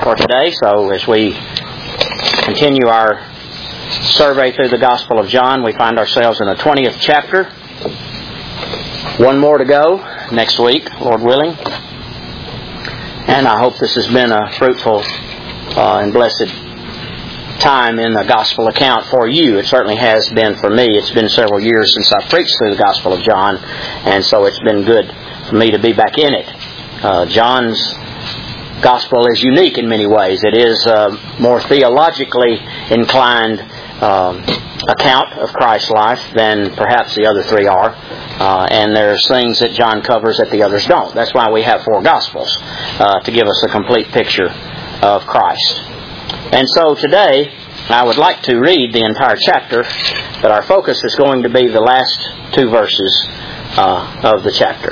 for today. So as we continue our survey through the Gospel of John, we find ourselves in the 20th chapter. One more to go next week, Lord willing. And I hope this has been a fruitful and blessed time in the Gospel account for you. It certainly has been for me. It's been several years since I preached through the Gospel of John, and so it's been good for me to be back in it. John's Gospel is unique in many ways. It is a more theologically inclined account of Christ's life than perhaps the other three are. And there's things that John covers that the others don't. That's why we have four Gospels, to give us a complete picture of Christ. And so today, I would like to read the entire chapter, but our focus is going to be the last two verses of the chapter.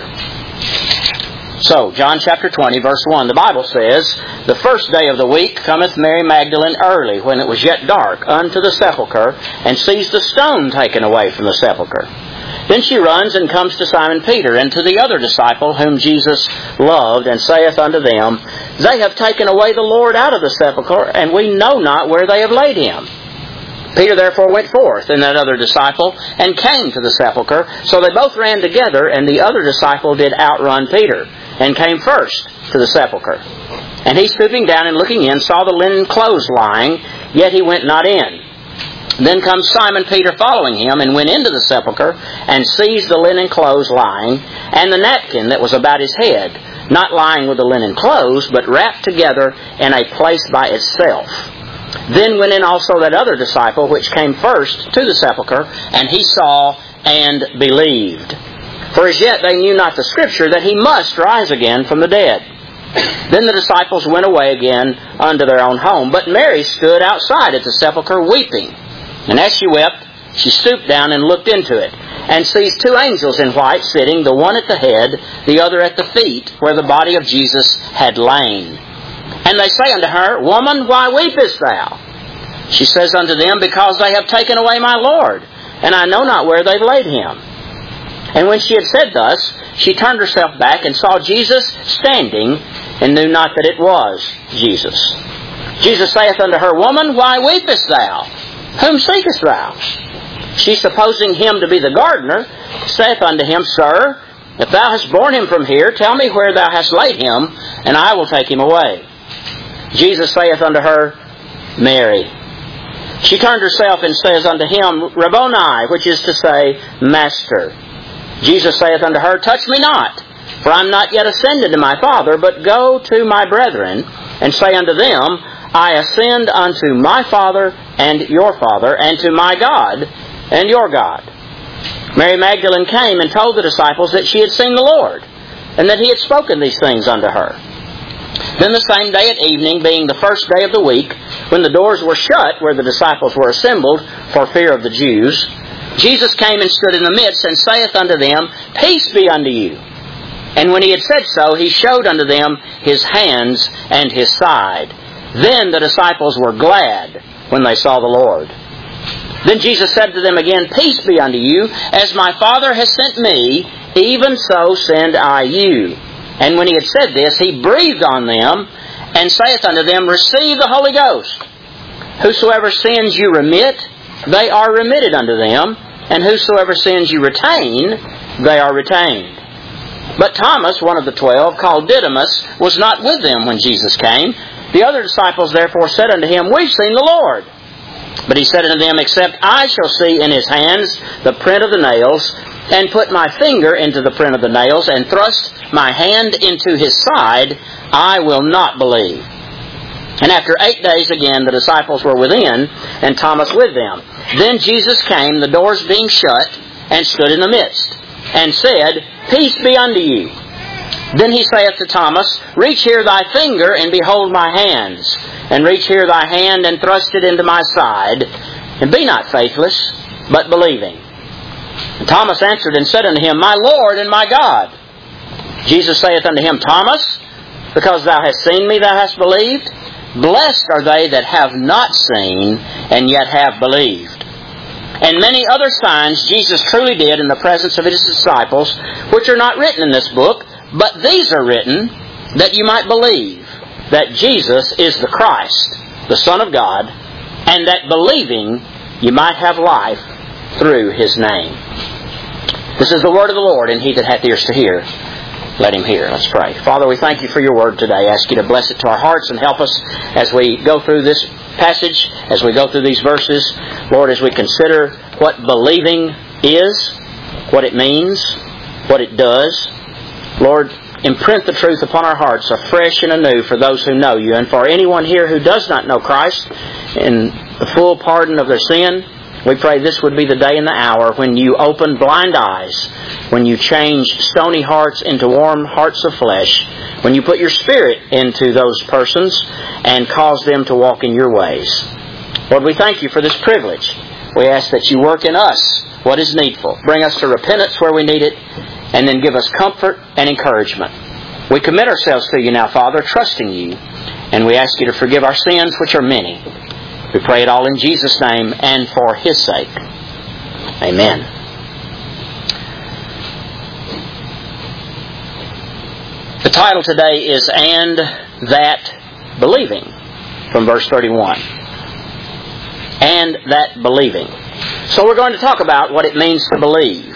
So, John chapter 20, verse 1, the Bible says, "The first day of the week cometh Mary Magdalene early, when it was yet dark, unto the sepulchre, and sees the stone taken away from the sepulchre. Then she runs and comes to Simon Peter, and to the other disciple whom Jesus loved, and saith unto them, They have taken away the Lord out of the sepulchre, and we know not where they have laid him. Peter therefore went forth, and that other disciple, and came to the sepulchre. So they both ran together, and the other disciple did outrun Peter, and came first to the sepulchre. And he, stooping down and looking in, saw the linen clothes lying, yet he went not in. Then comes Simon Peter following him, and went into the sepulchre, and sees the linen clothes lying, and the napkin that was about his head, not lying with the linen clothes, but wrapped together in a place by itself. Then went in also that other disciple, which came first to the sepulchre, and he saw and believed. For as yet they knew not the Scripture, that he must rise again from the dead. Then the disciples went away again unto their own home. But Mary stood outside at the sepulchre weeping. And as she wept, she stooped down and looked into it, and sees two angels in white sitting, the one at the head, the other at the feet, where the body of Jesus had lain. And they say unto her, Woman, why weepest thou? She says unto them, Because they have taken away my Lord, and I know not where they've laid him. And when she had said thus, she turned herself back, and saw Jesus standing, and knew not that it was Jesus. Jesus saith unto her, Woman, why weepest thou? Whom seekest thou? She, supposing him to be the gardener, saith unto him, Sir, if thou hast borne him from here, tell me where thou hast laid him, and I will take him away. Jesus saith unto her, Mary. She turned herself and says unto him, Rabboni, which is to say, Master. Jesus saith unto her, Touch me not, for I am not yet ascended to my Father, but go to my brethren, and say unto them, I ascend unto my Father and your Father, and to my God and your God. Mary Magdalene came and told the disciples that she had seen the Lord, and that he had spoken these things unto her. Then the same day at evening, being the first day of the week, when the doors were shut where the disciples were assembled for fear of the Jews, Jesus came and stood in the midst, and saith unto them, Peace be unto you. And when he had said so, he showed unto them his hands and his side. Then the disciples were glad when they saw the Lord. Then Jesus said to them again, Peace be unto you. As my Father has sent me, even so send I you. And when he had said this, he breathed on them, and saith unto them, Receive the Holy Ghost. Whosoever sins you remit, they are remitted unto them, and whosoever sins you retain, they are retained. But Thomas, one of the 12, called Didymus, was not with them when Jesus came. The other disciples therefore said unto him, We've seen the Lord. But he said unto them, Except I shall see in his hands the print of the nails, and put my finger into the print of the nails, and thrust my hand into his side, I will not believe. And after 8 days again the disciples were within, and Thomas with them. Then Jesus came, the doors being shut, and stood in the midst, and said, Peace be unto you. Then he saith to Thomas, Reach here thy finger, and behold my hands, and reach here thy hand, and thrust it into my side, and be not faithless, but believing. And Thomas answered and said unto him, My Lord and my God. Jesus saith unto him, Thomas, because thou hast seen me, thou hast believed. Blessed are they that have not seen, and yet have believed. And many other signs Jesus truly did in the presence of his disciples, which are not written in this book, but these are written, that you might believe that Jesus is the Christ, the Son of God, and that believing you might have life through His name. This is the word of the Lord, and he that hath ears to hear, let him hear. Let's pray. Father, we thank you for your word today. I ask you to bless it to our hearts and help us as we go through this passage, as we go through these verses. Lord, as we consider what believing is, what it means, what it does. Lord, imprint the truth upon our hearts afresh and anew for those who know you. And for anyone here who does not know Christ and the full pardon of their sin, we pray this would be the day and the hour when you open blind eyes, when you change stony hearts into warm hearts of flesh, when you put your Spirit into those persons and cause them to walk in your ways. Lord, we thank you for this privilege. We ask that you work in us what is needful. Bring us to repentance where we need it, and then give us comfort and encouragement. We commit ourselves to you now, Father, trusting you, and we ask you to forgive our sins, which are many. We pray it all in Jesus' name and for His sake. Amen. The title today is And That Believing, from verse 31. And that believing. So we're going to talk about what it means to believe.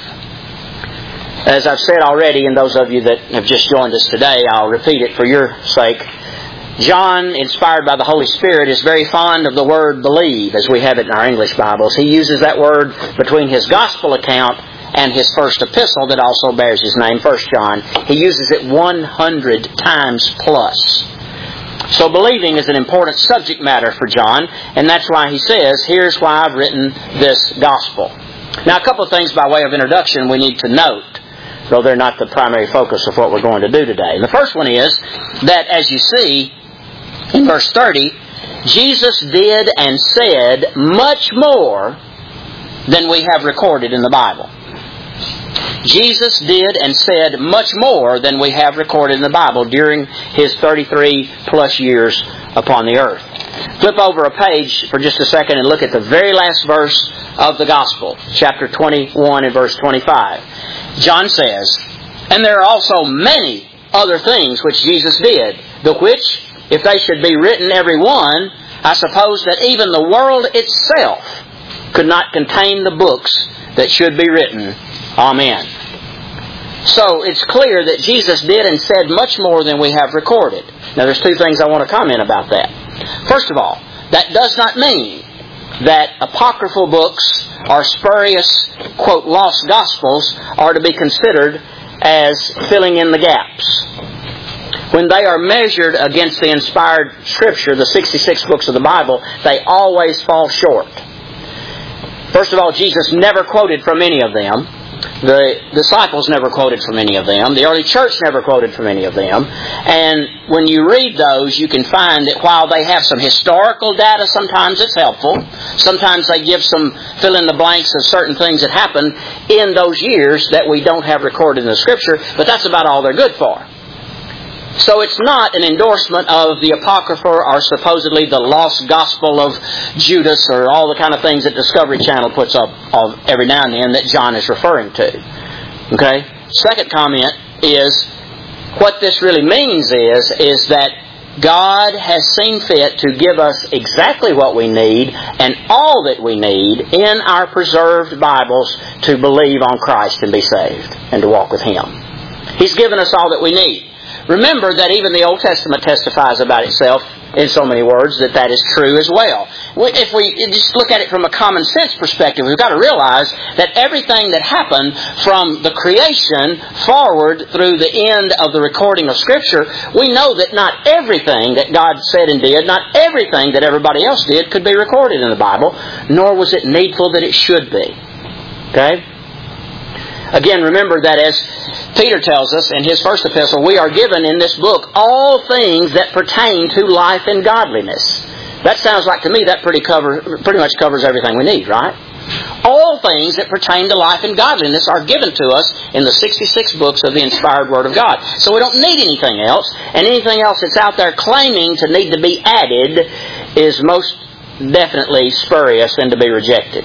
As I've said already, and those of you that have just joined us today, I'll repeat it for your sake. John, inspired by the Holy Spirit, is very fond of the word believe, as we have it in our English Bibles. He uses that word between his Gospel account and his first epistle that also bears his name, 1 John. He uses it 100 times plus. So believing is an important subject matter for John, and that's why he says, here's why I've written this Gospel. Now, a couple of things by way of introduction we need to note, though they're not the primary focus of what we're going to do today. And the first one is that, as you see, in verse 30, Jesus did and said much more than we have recorded in the Bible. Jesus did and said much more than we have recorded in the Bible during His 33 plus years upon the earth. Flip over a page for just a second and look at the very last verse of the Gospel, chapter 21 and verse 25. John says, And there are also many other things which Jesus did, the which, if they should be written every one, I suppose that even the world itself could not contain the books that should be written. Amen. So it's clear that Jesus did and said much more than we have recorded. Now there's two things I want to comment about that. First of all, that does not mean that apocryphal books or spurious, quote, lost gospels are to be considered as filling in the gaps. When they are measured against the inspired Scripture, the 66 books of the Bible, they always fall short. First of all, Jesus never quoted from any of them. The disciples never quoted from any of them. The early church never quoted from any of them. And when you read those, you can find that while they have some historical data, sometimes it's helpful. Sometimes they give some fill-in-the-blanks of certain things that happened in those years that we don't have recorded in the Scripture, but that's about all they're good for. So it's not an endorsement of the Apocrypha or supposedly the lost gospel of Judas or all the kind of things that Discovery Channel puts up every now and then that John is referring to. Okay? Second comment is, what this really means is that God has seen fit to give us exactly what we need and all that we need in our preserved Bibles to believe on Christ and be saved and to walk with Him. He's given us all that we need. Remember that even the Old Testament testifies about itself in so many words that is true as well. If we just look at it from a common sense perspective, we've got to realize that everything that happened from the creation forward through the end of the recording of Scripture, we know that not everything that God said and did, not everything that everybody else did could be recorded in the Bible, nor was it needful that it should be. Okay? Again, remember that as Peter tells us in his first epistle, we are given in this book all things that pertain to life and godliness. That sounds like to me that pretty much covers everything we need, right? All things that pertain to life and godliness are given to us in the 66 books of the inspired Word of God. So we don't need anything else, and anything else that's out there claiming to need to be added is most definitely spurious and to be rejected.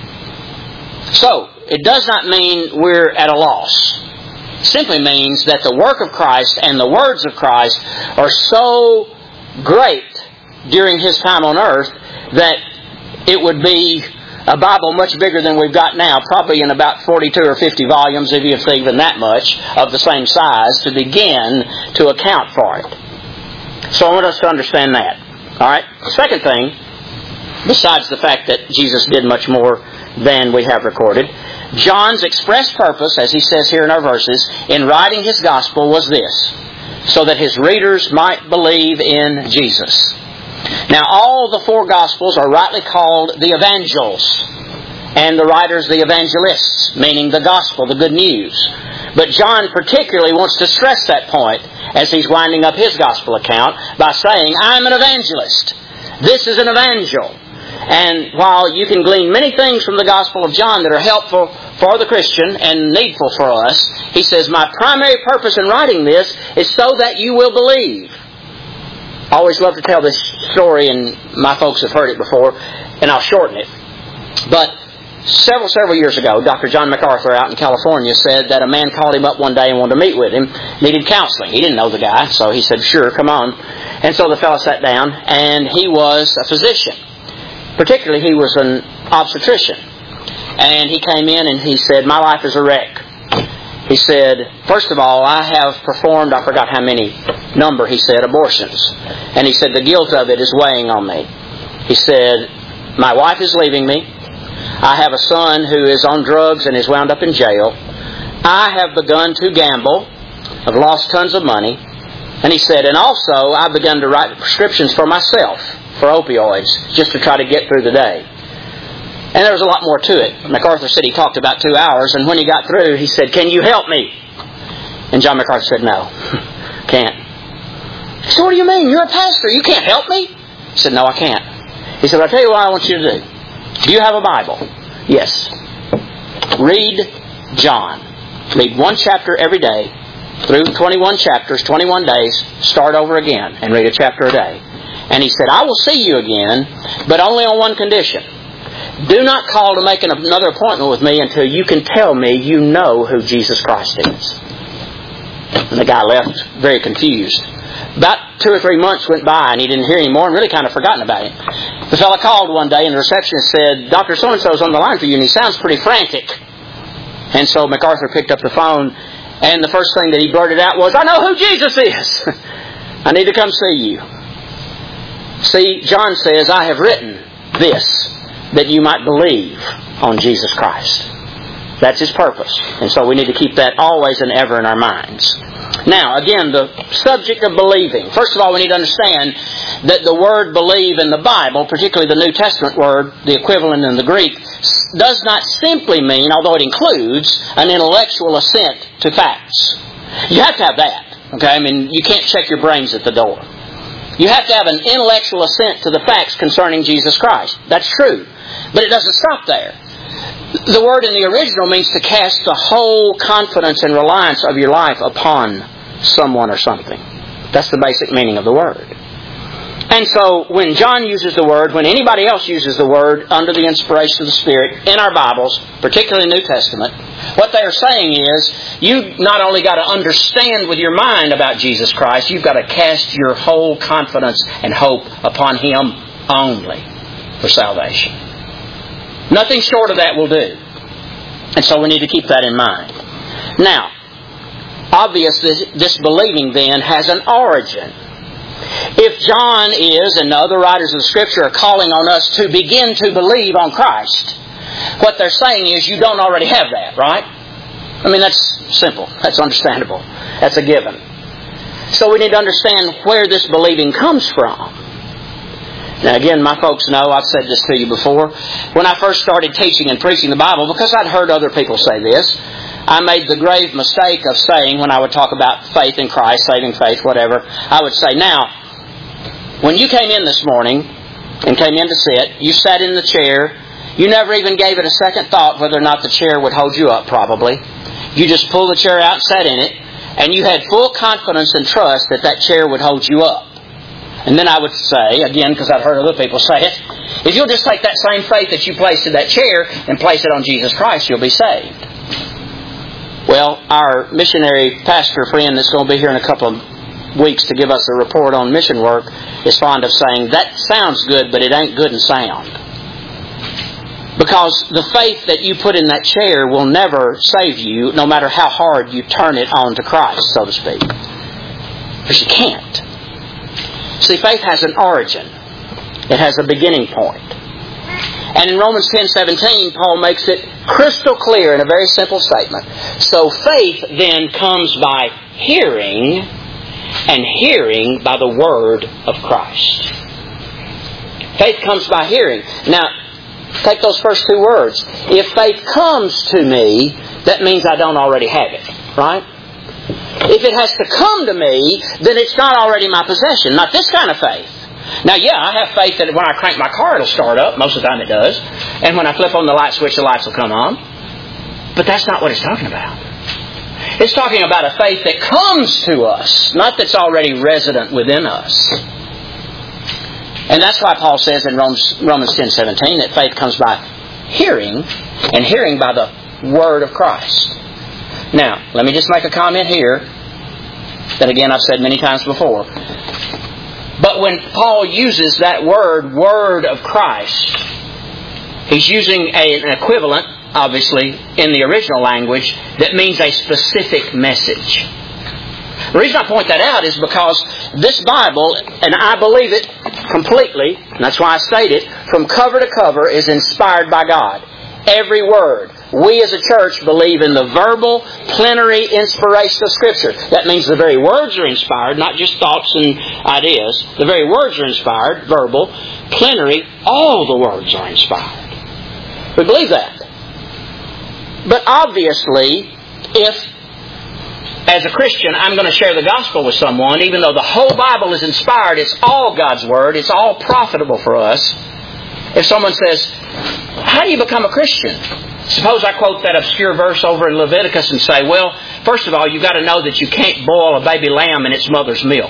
So, it does not mean we're at a loss. It simply means that the work of Christ and the words of Christ are so great during his time on earth that it would be a Bible much bigger than we've got now, probably in about 42 or 50 volumes, if it's even that much, of the same size, to begin to account for it. So I want us to understand that. All right? Second thing, besides the fact that Jesus did much more than we have recorded, John's express purpose, as he says here in our verses, in writing his gospel was this: so that his readers might believe in Jesus. Now, all the four Gospels are rightly called the evangels, and the writers the evangelists, meaning the gospel, the good news. But John particularly wants to stress that point as he's winding up his gospel account by saying, I'm an evangelist. This is an evangel. And while you can glean many things from the Gospel of John that are helpful for the Christian and needful for us, he says, my primary purpose in writing this is so that you will believe. I always love to tell this story, and my folks have heard it before, and I'll shorten it. But several years ago, Dr. John MacArthur out in California said that a man called him up one day and wanted to meet with him, needed counseling. He didn't know the guy, so he said, sure, come on. And so the fellow sat down, and he was a physician. Particularly, he was an obstetrician. And he came in and he said, my life is a wreck. He said, first of all, I have performed, I forgot how many number, he said, abortions. And he said, the guilt of it is weighing on me. He said, my wife is leaving me. I have a son who is on drugs and is wound up in jail. I have begun to gamble. I've lost tons of money. And he said, and also I've begun to write prescriptions for myself for opioids just to try to get through the day. And there was a lot more to it. MacArthur said he talked about 2 hours, and when he got through, he said, can you help me? And John MacArthur said, no, can't. He said, what do you mean? You're a pastor. You can't help me? He said, no, I can't. He said, I'll tell you what I want you to do. Do you have a Bible? Yes. Read John. Read one chapter every day through 21 chapters, 21 days. Start over again and read a chapter a day. And he said, I will see you again, but only on one condition. Do not call to make another appointment with me until you can tell me you know who Jesus Christ is. And the guy left very confused. About 2 or 3 months went by and he didn't hear any more and really kind of forgotten about him. The fellow called one day and the receptionist said, Dr. So-and-so's on the line for you and he sounds pretty frantic. And so MacArthur picked up the phone and the first thing that he blurted out was, I know who Jesus is. I need to come see you. See, John says, I have written this that you might believe on Jesus Christ. That's his purpose. And so we need to keep that always and ever in our minds. Now, again, the subject of believing. First of all, we need to understand that the word believe in the Bible, particularly the New Testament word, the equivalent in the Greek, does not simply mean, although it includes, an intellectual assent to facts. You have to have that. Okay? I mean, you can't check your brains at the door. You have to have an intellectual assent to the facts concerning Jesus Christ. That's true. But it doesn't stop there. The word in the original means to cast the whole confidence and reliance of your life upon someone or something. That's the basic meaning of the word. And so when John uses the word, when anybody else uses the word under the inspiration of the Spirit in our Bibles, particularly the New Testament, what they are saying is, you not only got to understand with your mind about Jesus Christ, you've got to cast your whole confidence and hope upon Him only for salvation. Nothing short of that will do. And so we need to keep that in mind. Now, obviously, this believing then has an origin. If John is, and the other writers of the Scripture are calling on us to begin to believe on Christ, what they're saying is you don't already have that, right? I mean, that's simple. That's understandable. That's a given. So we need to understand where this believing comes from. Now again, my folks know, I've said this to you before, when I first started teaching and preaching the Bible, because I'd heard other people say this, I made the grave mistake of saying, when I would talk about faith in Christ, saving faith, whatever, I would say, now, when you came in this morning and came in to sit, you sat in the chair, you never even gave it a second thought whether or not the chair would hold you up, probably. You just pulled the chair out and sat in it, and you had full confidence and trust that that chair would hold you up. And then I would say, again, because I've heard other people say it, if you'll just take that same faith that you placed in that chair and place it on Jesus Christ, you'll be saved. Well, our missionary pastor friend that's going to be here in a couple of weeks to give us a report on mission work, is fond of saying, that sounds good, but it ain't good and sound. Because the faith that you put in that chair will never save you, no matter how hard you turn it on to Christ, so to speak. Because you can't. See, faith has an origin. It has a beginning point. And in Romans 10:17, Paul makes it crystal clear in a very simple statement. So faith then comes by hearing, and hearing by the Word of Christ. Faith comes by hearing. Now, take those first two words. If faith comes to me, that means I don't already have it. Right? If it has to come to me, then it's not already my possession. Not this kind of faith. Now, yeah, I have faith that when I crank my car, it'll start up. Most of the time it does. And when I flip on the light switch, the lights will come on. But that's not what it's talking about. It's talking about a faith that comes to us, not that's already resident within us. And that's why Paul says in Romans 10:17 that faith comes by hearing, and hearing by the Word of Christ. Now, let me just make a comment here that again I've said many times before. But when Paul uses that word, Word of Christ, he's using an equivalent, obviously, in the original language that means a specific message. The reason I point that out is because this Bible, and I believe it completely, and that's why I state it, from cover to cover is inspired by God. Every word. We as a church believe in the verbal, plenary inspiration of Scripture. That means the very words are inspired, not just thoughts and ideas. The very words are inspired, verbal, plenary, all the words are inspired. We believe that. But obviously, if as a Christian I'm going to share the gospel with someone, even though the whole Bible is inspired, it's all God's Word, it's all profitable for us. If someone says, how do you become a Christian? Suppose I quote that obscure verse over in Leviticus and say, well, first of all, you've got to know that you can't boil a baby lamb in its mother's milk.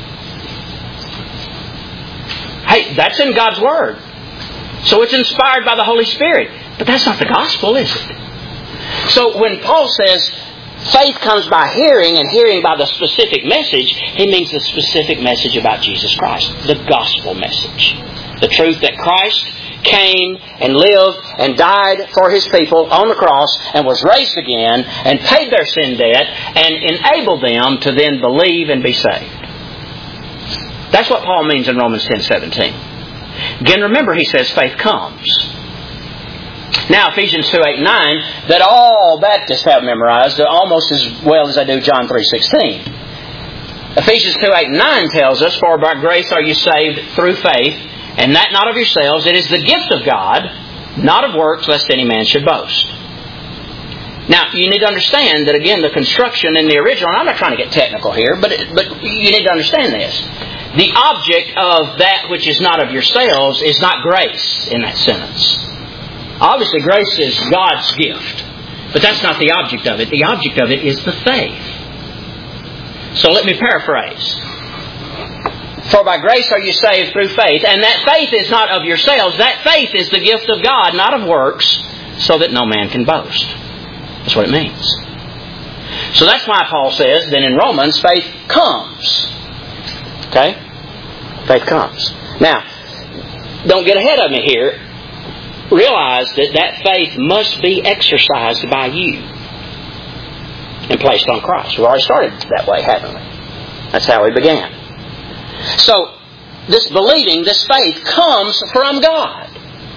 Hey, that's in God's Word. So it's inspired by the Holy Spirit. But that's not the gospel, is it? So when Paul says, faith comes by hearing, and hearing by the specific message, he means the specific message about Jesus Christ. The gospel message. The truth that Christ came and lived and died for His people on the cross and was raised again and paid their sin debt and enabled them to then believe and be saved. That's what Paul means in Romans 10:17. Again, remember he says faith comes. Now, Ephesians 2:8-9, that all Baptists have memorized almost as well as I do John 3:16. Ephesians 2:8-9 tells us, for by grace are you saved through faith, and that not of yourselves, it is the gift of God, not of works, lest any man should boast. Now, you need to understand that, again, the construction in the original, and I'm not trying to get technical here, but you need to understand this. The object of that which is not of yourselves is not grace in that sentence. Obviously, grace is God's gift, but that's not the object of it. The object of it is the faith. So let me paraphrase. For by grace are you saved through faith, and that faith is not of yourselves. That faith is the gift of God, not of works, so that no man can boast. That's what it means. So that's why Paul says that in Romans, faith comes. Okay? Faith comes. Now, don't get ahead of me here. Realize that faith must be exercised by you and placed on Christ. We've already started that way, haven't we? That's how we began. So, this believing, this faith comes from God.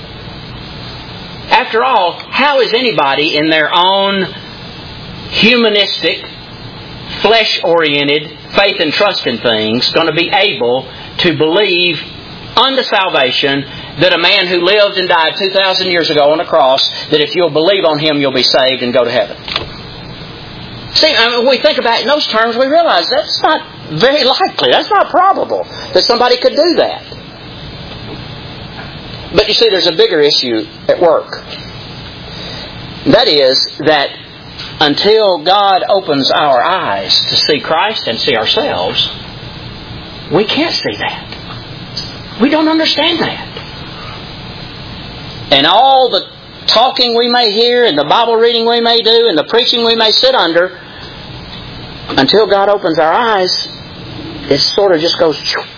After all, how is anybody in their own humanistic, flesh-oriented faith and trust in things going to be able to believe unto salvation that a man who lived and died 2,000 years ago on a cross, that if you'll believe on Him, you'll be saved and go to heaven? See, when we think about it in those terms, we realize that's not very likely. That's not probable that somebody could do that. But you see, there's a bigger issue at work. That is that until God opens our eyes to see Christ and see ourselves, we can't see that. We don't understand that. And all the talking we may hear and the Bible reading we may do and the preaching we may sit under, until God opens our eyes, it sort of just goes...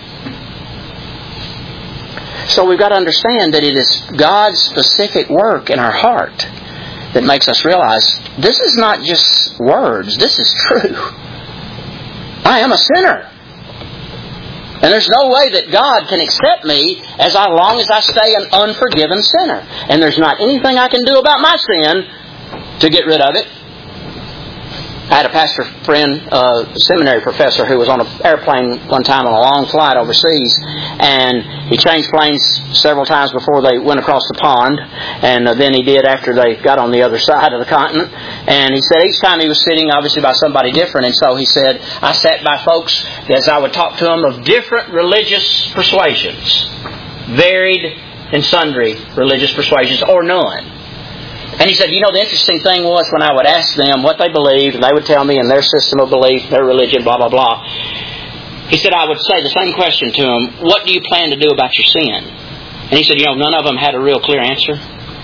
So we've got to understand that it is God's specific work in our heart that makes us realize this is not just words, this is true. I am a sinner. And there's no way that God can accept me as long as I stay an unforgiven sinner. And there's not anything I can do about my sin to get rid of it. I had a pastor friend, a seminary professor, who was on an airplane one time on a long flight overseas, and he changed planes several times before they went across the pond, and then he did after they got on the other side of the continent. And he said each time he was sitting obviously by somebody different, and so he said, I sat by folks as I would talk to them of different religious persuasions, varied and sundry religious persuasions, or none. And he said, the interesting thing was when I would ask them what they believed, and they would tell me in their system of belief, their religion, blah, blah, blah. He said, I would say the same question to them, what do you plan to do about your sin? And he said, none of them had a real clear answer.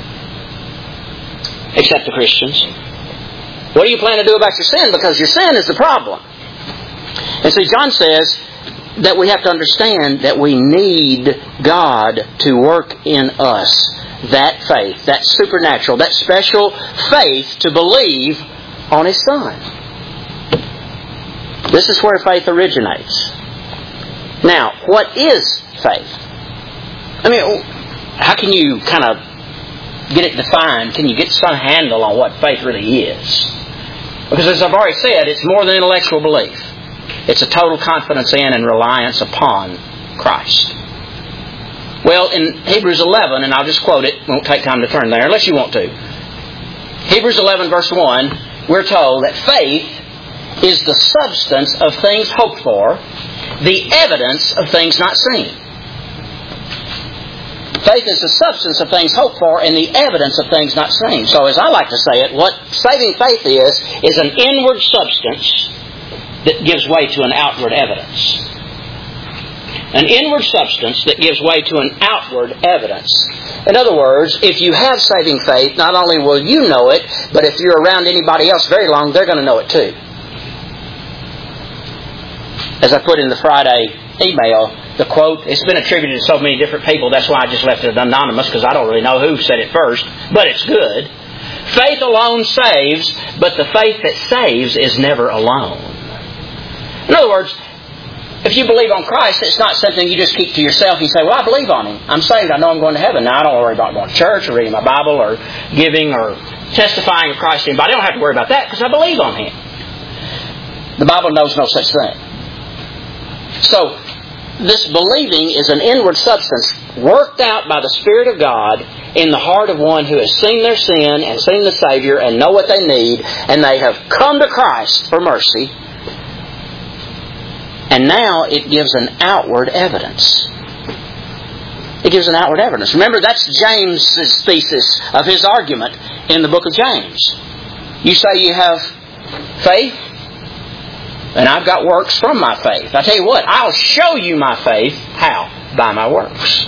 Except the Christians. What do you plan to do about your sin? Because your sin is the problem. And see, John says that we have to understand that we need God to work in us. That faith, that supernatural, that special faith to believe on His Son. This is where faith originates. Now, what is faith? I mean, how can you kind of get it defined? Can you get some handle on what faith really is? Because as I've already said, it's more than intellectual belief. It's a total confidence in and reliance upon Christ. Well, in Hebrews 11, and I'll just quote it, won't take time to turn there unless you want to. Hebrews 11 verse 1, we're told that faith is the substance of things hoped for, the evidence of things not seen. Faith is the substance of things hoped for and the evidence of things not seen. So as I like to say it, what saving faith is an inward substance that gives way to an outward evidence. An inward substance that gives way to an outward evidence. In other words, if you have saving faith, not only will you know it, but if you're around anybody else very long, they're going to know it too. As I put in the Friday email, the quote, it's been attributed to so many different people, that's why I just left it anonymous, because I don't really know who said it first, but it's good. Faith alone saves, but the faith that saves is never alone. In other words, if you believe on Christ, it's not something you just keep to yourself. You say, well, I believe on Him. I'm saved. I know I'm going to heaven. Now, I don't worry about going to church or reading my Bible or giving or testifying of Christ to anybody. I don't have to worry about that because I believe on Him. The Bible knows no such thing. So, this believing is an inward substance worked out by the Spirit of God in the heart of one who has seen their sin and seen the Savior and know what they need, and they have come to Christ for mercy. And now it gives an outward evidence. It gives an outward evidence. Remember, that's James's thesis of his argument in the book of James. You say you have faith, and I've got works from my faith. I tell you what, I'll show you my faith. How? By my works.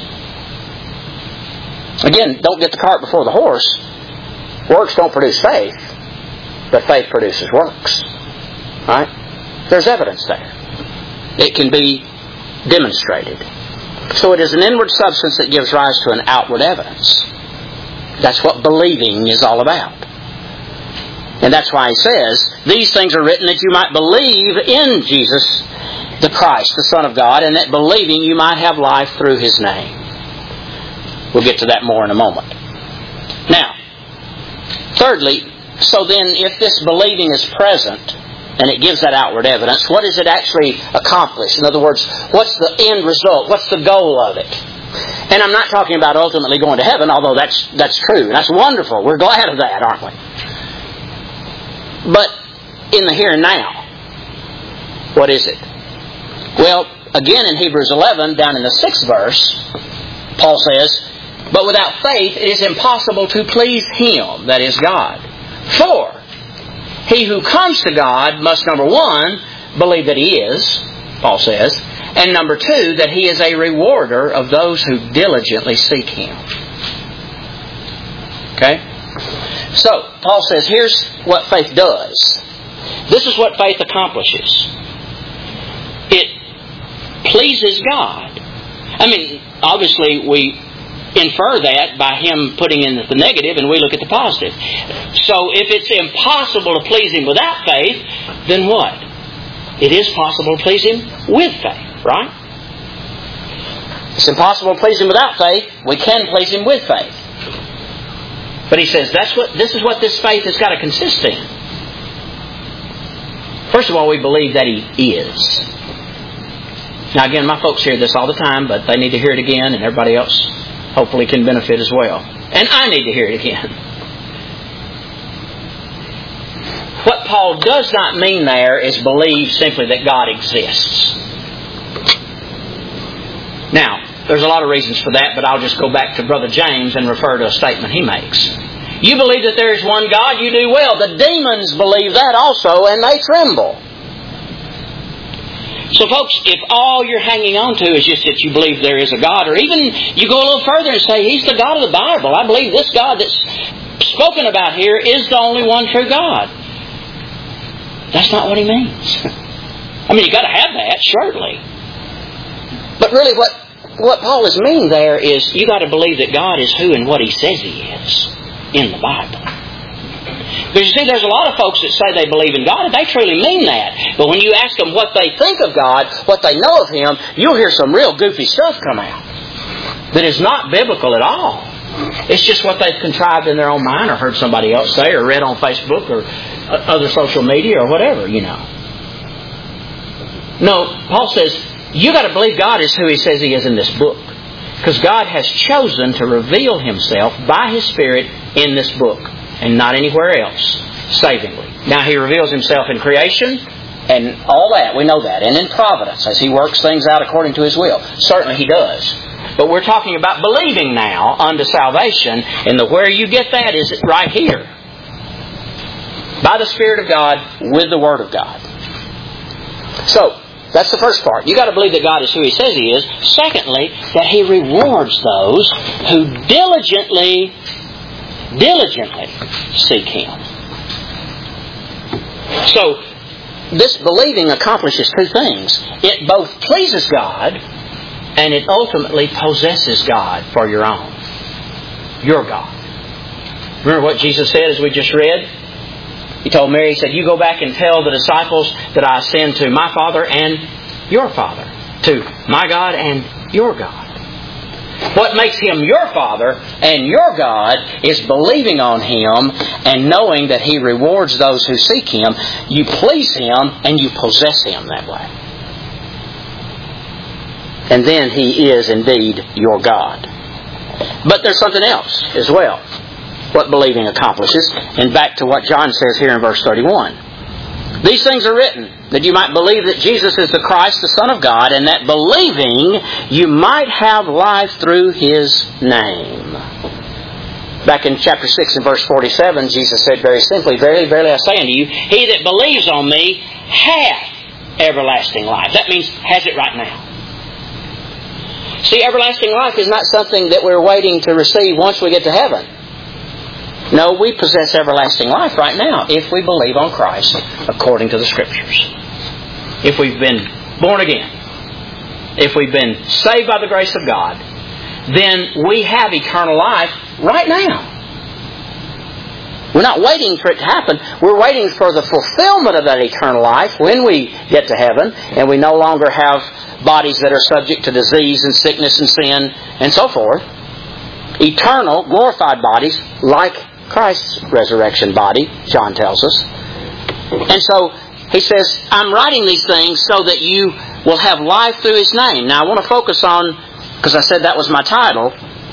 Again, don't get the cart before the horse. Works don't produce faith, but faith produces works. Right? There's evidence there. It can be demonstrated. So it is an inward substance that gives rise to an outward evidence. That's what believing is all about. And that's why he says, these things are written that you might believe in Jesus, the Christ, the Son of God, and that believing you might have life through His name. We'll get to that more in a moment. Now, thirdly, so then if this believing is present, and it gives that outward evidence, what does it actually accomplish? In other words, what's the end result? What's the goal of it? And I'm not talking about ultimately going to heaven, although that's true. That's wonderful. We're glad of that, aren't we? But in the here and now, what is it? Well, again in Hebrews 11, down in the 6th verse, Paul says, but without faith it is impossible to please Him, that is God. For he who comes to God must, number one, believe that He is, Paul says, and number two, that He is a rewarder of those who diligently seek Him. Okay? So, Paul says, here's what faith does. This is what faith accomplishes. It pleases God. I mean, obviously we infer that by Him putting in the negative and we look at the positive. So if it's impossible to please Him without faith, then what? It is possible to please Him with faith, right? It's impossible to please Him without faith. We can please Him with faith. But He says this is what this faith has got to consist in. First of all, we believe that He is. Now again, my folks hear this all the time, but they need to hear it again, and everybody else hopefully can benefit as well. And I need to hear it again. What Paul does not mean there is believe simply that God exists. Now, there's a lot of reasons for that, but I'll just go back to Brother James and refer to a statement he makes. You believe that there is one God, you do well. The demons believe that also, and they tremble. So folks, if all you're hanging on to is just that you believe there is a God, or even you go a little further and say, He's the God of the Bible. I believe this God that's spoken about here is the only one true God. That's not what he means. I mean, you've got to have that, surely. But really what Paul is meaning there is you got to believe that God is who and what He says He is in the Bible. Because you see, there's a lot of folks that say they believe in God, and they truly mean that. But when you ask them what they think of God, what they know of Him, you'll hear some real goofy stuff come out that is not biblical at all. It's just what they've contrived in their own mind, or heard somebody else say, or read on Facebook, or other social media, or whatever, you know. No, Paul says, you got to believe God is who He says He is in this book. Because God has chosen to reveal Himself by His Spirit in this book, and not anywhere else, savingly. Now He reveals Himself in creation, and all that, we know that, and in providence, as He works things out according to His will. Certainly He does. But we're talking about believing now unto salvation, and where you get that is right here. By the Spirit of God, with the Word of God. So, that's the first part. You've got to believe that God is who He says He is. Secondly, that He rewards those who diligently seek Him. So, this believing accomplishes two things. It both pleases God, and it ultimately possesses God for your own. Your God. Remember what Jesus said as we just read? He told Mary, He said, you go back and tell the disciples that I ascend to my Father and your Father. To my God and your God. What makes Him your Father and your God is believing on Him and knowing that He rewards those who seek Him. You please Him and you possess Him that way. And then He is indeed your God. But there's something else as well. What believing accomplishes. And back to what John says here in verse 31. These things are written that you might believe that Jesus is the Christ, the Son of God, and that believing you might have life through His name. Back in chapter 6 and verse 47, Jesus said very simply, Verily, verily I say unto you, he that believes on me hath everlasting life. That means has it right now. See, everlasting life is not something that we're waiting to receive once we get to heaven. No, we possess everlasting life right now if we believe on Christ according to the Scriptures. If we've been born again, if we've been saved by the grace of God, then we have eternal life right now. We're not waiting for it to happen. We're waiting for the fulfillment of that eternal life when we get to heaven and we no longer have bodies that are subject to disease and sickness and sin and so forth. Eternal, glorified bodies like Christ's resurrection body, John tells us. And so he says, I'm writing these things so that you will have life through His name. Now I want to focus on, because I said that was my title,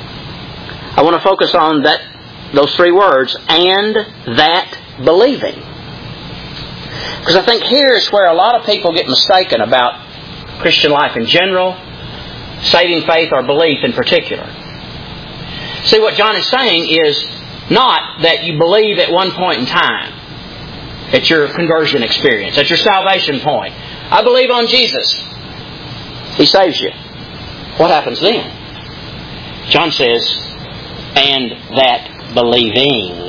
I want to focus on those three words, and that believing. Because I think here is where a lot of people get mistaken about Christian life in general, saving faith or belief in particular. See, what John is saying is not that you believe at one point in time, at your conversion experience, at your salvation point. I believe on Jesus. He saves you. What happens then? John says, and that believing.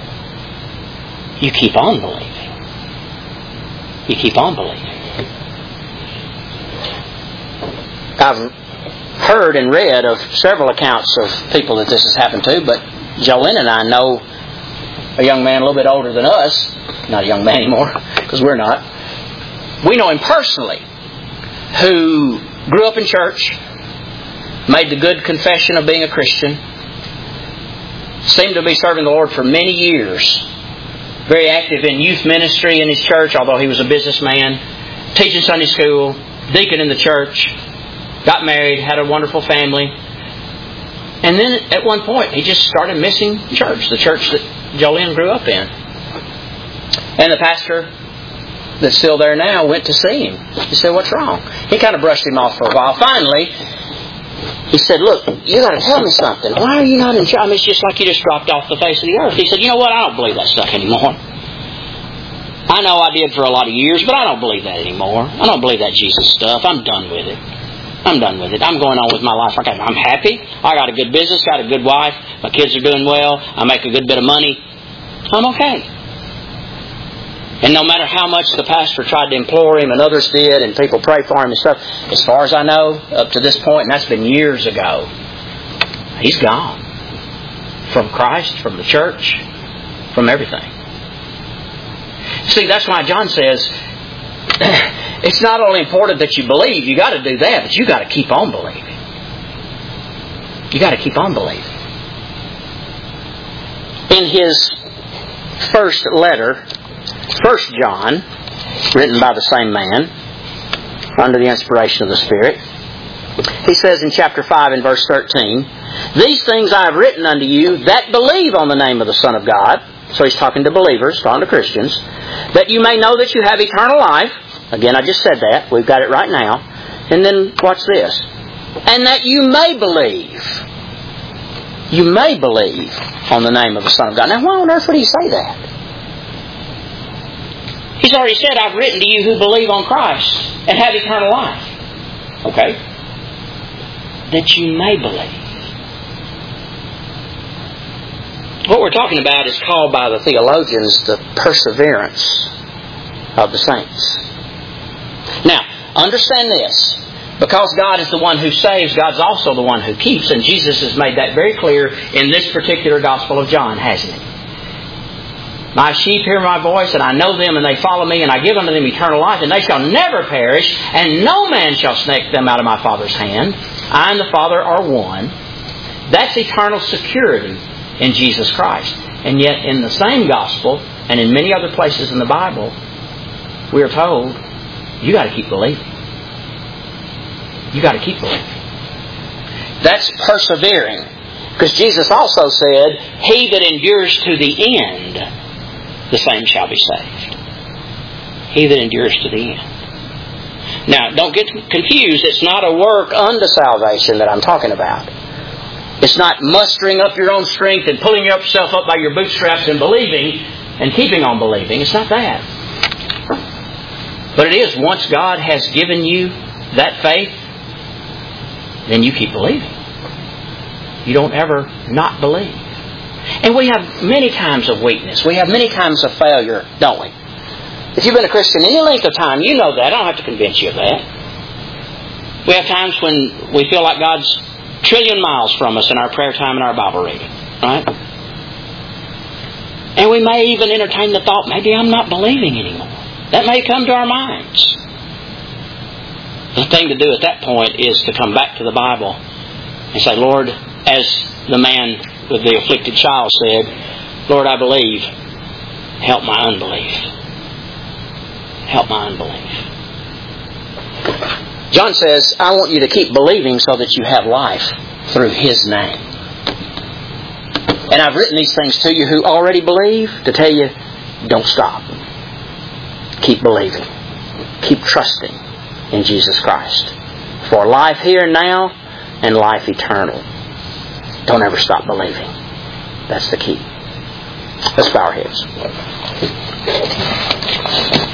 You keep on believing. You keep on believing. I've heard and read of several accounts of people that this has happened to, but Jolene and I know a young man a little bit older than us, not a young man anymore, because we're not. We know him personally, who grew up in church, made the good confession of being a Christian, seemed to be serving the Lord for many years, very active in youth ministry in his church, although he was a businessman, teaching Sunday school, deacon in the church, got married, had a wonderful family. And then at one point he just started missing church, the church that Jolene grew up in. And the pastor that's still there now went to see him. He said, "What's wrong?" He kind of brushed him off for a while. Finally, he said, "Look, you got to tell me something. Why are you not in church? I mean, it's just like you just dropped off the face of the earth." He said, "You know what? I don't believe that stuff anymore. I know I did for a lot of years, but I don't believe that anymore. I don't believe that Jesus stuff. I'm done with it. I'm done with it. I'm going on with my life. I'm happy. I got a good business, got a good wife. My kids are doing well. I make a good bit of money. I'm okay." And no matter how much the pastor tried to implore him, and others did, and people pray for him and stuff, as far as I know, up to this point, and that's been years ago, he's gone. From Christ, from the church, from everything. See, that's why John says, it's not only important that you believe, you got to do that, but you got to keep on believing. You got to keep on believing. In his first letter, 1 John, written by the same man, under the inspiration of the Spirit, he says in chapter 5 and verse 13, "These things I have written unto you that believe on the name of the Son of God." So he's talking to believers, talking to Christians, "that you may know that you have eternal life." Again, I just said that. We've got it right now. And then watch this. "And that you may believe." You may believe on the name of the Son of God. Now, why on earth would he say that? He's already said, "I've written to you who believe on Christ and have eternal life." Okay? That you may believe. What we're talking about is called by the theologians the perseverance of the saints. Now, understand this. Because God is the one who saves, God's also the one who keeps. And Jesus has made that very clear in this particular Gospel of John, hasn't he? "My sheep hear my voice, and I know them, and they follow me, and I give unto them eternal life, and they shall never perish, and no man shall snatch them out of my Father's hand. I and the Father are one." That's eternal security in Jesus Christ. And yet in the same Gospel, and in many other places in the Bible, we are told, you got to keep believing. You got to keep believing. That's persevering. Because Jesus also said, "He that endures to the end, the same shall be saved." He that endures to the end. Now, don't get confused. It's not a work unto salvation that I'm talking about. It's not mustering up your own strength and pulling yourself up by your bootstraps and believing and keeping on believing. It's not that. But it is, once God has given you that faith, then you keep believing. You don't ever not believe. And we have many times of weakness. We have many times of failure, don't we? If you've been a Christian any length of time, you know that. I don't have to convince you of that. We have times when we feel like God's a trillion miles from us in our prayer time and our Bible reading. Right? And we may even entertain the thought, maybe I'm not believing anymore. That may come to our minds. The thing to do at that point is to come back to the Bible and say, "Lord," as the man with the afflicted child said, "Lord, I believe. Help my unbelief. Help my unbelief." John says, "I want you to keep believing so that you have life through His name. And I've written these things to you who already believe to tell you, don't stop. Keep believing. Keep trusting in Jesus Christ for life here and now and life eternal. Don't ever stop believing." That's the key. Let's bow our heads.